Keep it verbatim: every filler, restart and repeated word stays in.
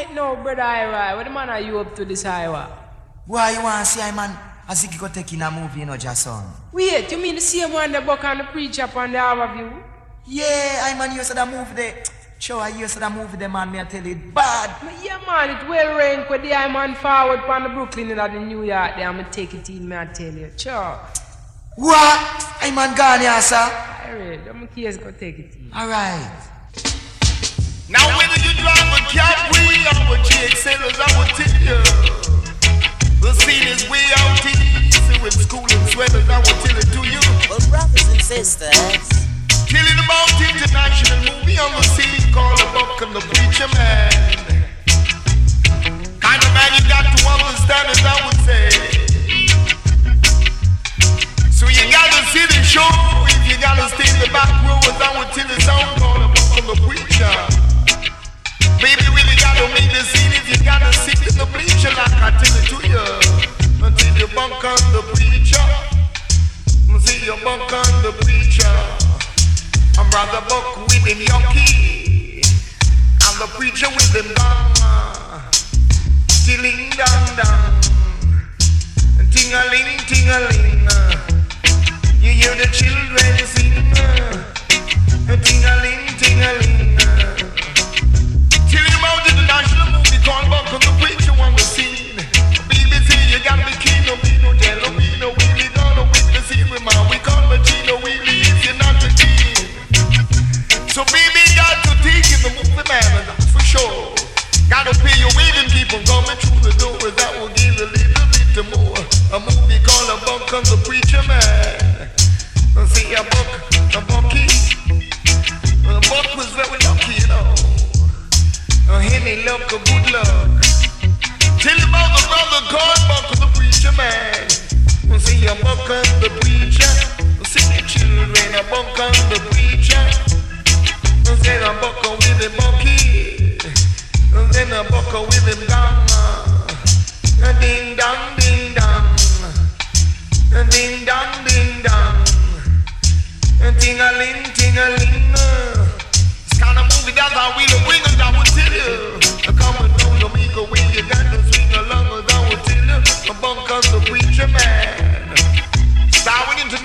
Right now, brother Ira, what the man are you up to this Ira? Why you want to see I man as he go take in a movie, you know, Jason? Wait, you mean the same one the book and the preacher up on the overview? Yeah, I man, you said that movie there. Sure, I used to that movie there, man, me I tell you, it bad. But yeah, man, it well ranked with the I man forward from the Brooklyn and the New York there. I'm going to take it in, me I tell you. Sure. What? I man gone here, sir. Alright, I'm going to take it in. Alright. Now whether you drive a Capri or a G X L, I will tell you. The scene is way out easy with school and sweaters, I will tell it to you. Well, brothers and sisters, telling about international movie on the scene called The Buck and the Preacher Man. Kind of man you got to understand as I would say. So you gotta see the show, if you gotta stay in the back row as I would tell the sound called The Buck and the Preacher. Baby, really gotta make the scene if you gotta sit in the bleacher like I tell it to you. Until you bunk on the preacher. See you bunk on the preacher. I'm brother Buck with him yucky, and the preacher with him gong, tilling dong dong, ting-a-ling, ting-a-ling. You hear the children sing, ting-a-ling, ting-a-ling. Till you about the national movie called Buck and the preacher on the scene. B B C, you gotta be keen, no be no jello, be no wheelie, gonna win the scene with my we call Machino wheelie if you're not the keen. So baby, got to take in the movie man, and that's for sure. Gotta pay your waiting people coming through the doors. That will give a little bit more. A movie called A Buck and the Preacher Man. See a buck, a bucky. A buck was very lucky, you know. A henny luck, a good luck. Tell him about the brother called Buck and the Preacher Man. See a buck and the preacher. See the children, a buck and the preacher. Then a bucker with a bucky, then a bucker with him gong, ding dong, ding dong, ding dong, ding dong, ting a ling, ting a ling. It's kind of movie that's how we the wingers, I will tell you. Coming down the meek away, you got to swing along, as I will tell you. A buck on the preacher man, starring into